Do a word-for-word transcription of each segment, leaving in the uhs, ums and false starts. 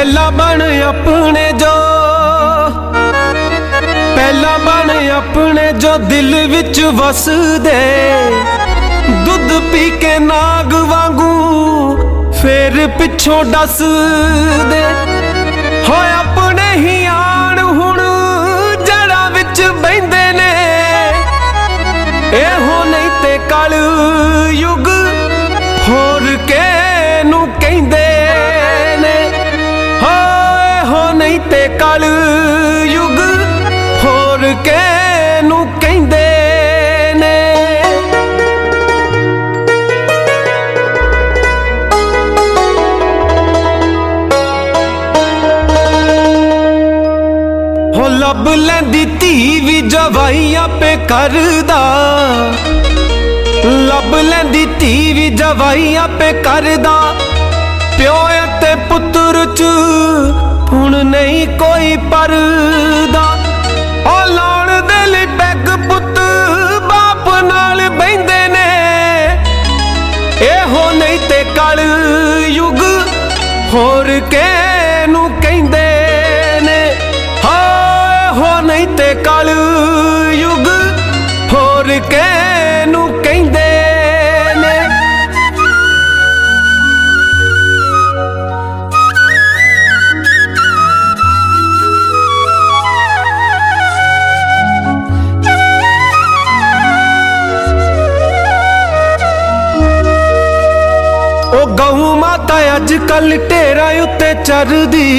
पहला बन अपने जो पहला बन अपने जो दिल विच वस दे, दुध पी के नाग वांगू फिर पिछों दस दे। हो अपने ही आन हुण जड़ा विच बहिंदे ने, एहो नहीं ते कल युग होर के नू कहिंदे ने। हो एहो नहीं ते कल युग होर के नू कहिंदे ने। हो लब लैंदी धी भी जवाइयां पे करदा, लब लैंदी धी भी जवाइयां पे करदा। प्यो ते पुत्र च हुण नहीं कोई परदा। ओ लाउण दे लई पैग पुत बाप नाल बहिंदे ने, एहो नहीं ते कल युग होर के नू कहिंदे ने। हो नहीं ते कल युग होर के नू कहिंदे ने। ओ गऊ माता अज कल ढेरां उत्ते चरदी,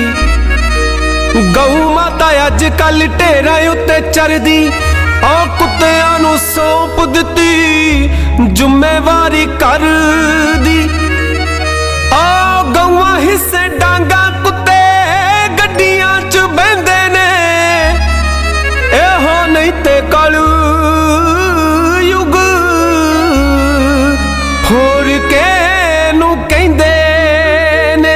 गऊ माता अज कल ढेरां उत्ते चरदी। आ कुत्तियां नू सौंप दित्ती जुम्मेवारी कर दी। आ गऊआं हिस्से डांगा कुत्ते गड्डियां च बहिंदे ने, एहो नहीं ते कल युग होर के नू कहिंदे ने।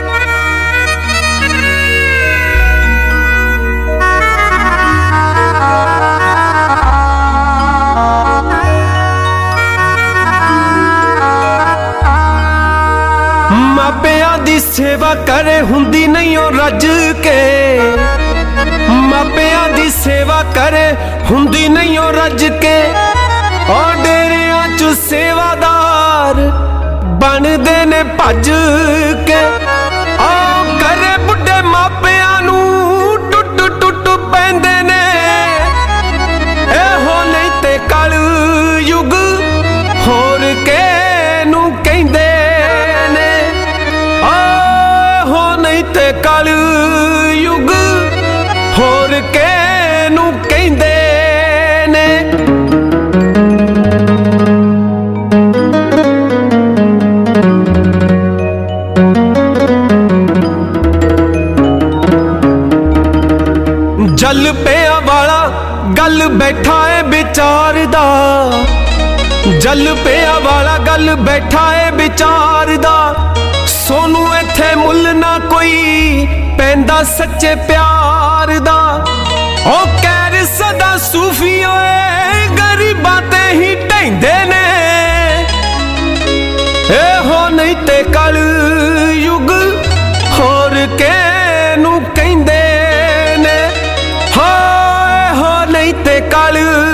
मापियां दी सेवा करे हुंदी नहीं ओ रज के, मापियां दी सेवा करे हुंदी नहीं ओ रज के। और डेरियां च सेवादार बनदे ने भज के। आ करे बुढ़े मापियां नू टुट टुट पैंदे ने, एहो नहीं ते कल युग होर के नू कहिंदे ने। हो नहीं ते कल युग होर के नू कहिंदे ने। जल पिया वाला गल बैठा है विचार दा, जल पिया वाला गल बैठा है विचार दा। सोनू इत्थे मुल ना कोई पैंदा सच्चे प्यार दा। ओ कैर सदा सूफी होए गरीबां ते ही ढहिंदे ने, एहो नहीं ते कल युग होर के नू कहिंदे ने। हो एहो नहीं ते कल